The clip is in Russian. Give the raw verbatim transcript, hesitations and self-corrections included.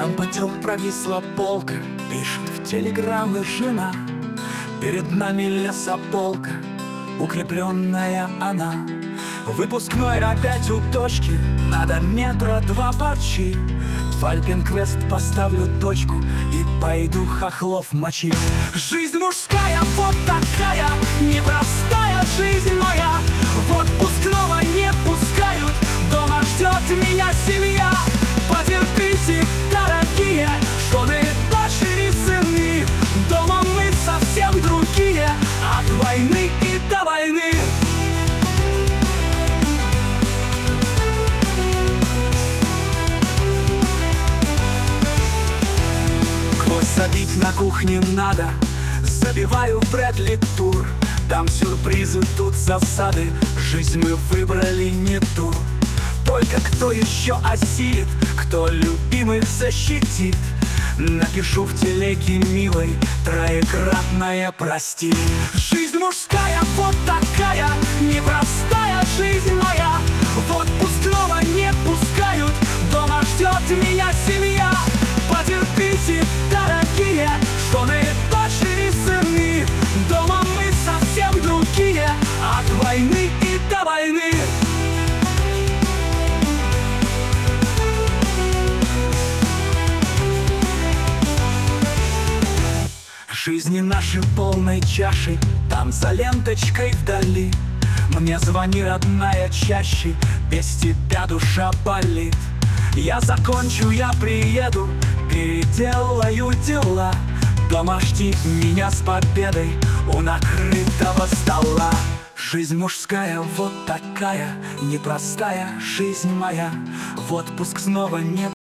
Там потом провисла полка, пишет в телеграммы жена. Перед нами лесополка, укрепленная она. Выпускной опять у точки, надо метра два парчи. В Альпенквест поставлю точку и пойду хохлов мочить. Жизнь мужская вот такая, непростая жизнь моя. В отпуск снова не пускают, дома ждет меня семья. Потерпите, дорогие, жены, дочери, сыны. Дома мы совсем другие, от войны и до войны. Забить на кухне надо, забиваю в Брэдли тур. Там сюрпризы, тут засады, жизнь мы выбрали не ту. Только кто еще осилит, кто любимых защитит, напишу в телеге милой троекратное прости. Жизнь мужская вот такая, непростая жизнь моя. В отпуск снова не пускают, дома ждет меня семья. Потерпите, дорогие, жены, дочери, сыны. Дома мы совсем другие, от войны и до войны. Жизни наши полной чашей, там за ленточкой вдали. Мне звони, родная, чаще, без тебя душа болит. Я закончу, я приеду, переделаю дела. Дома жди меня с победой у накрытого стола. Жизнь мужская вот такая, непростая жизнь моя. В отпуск снова не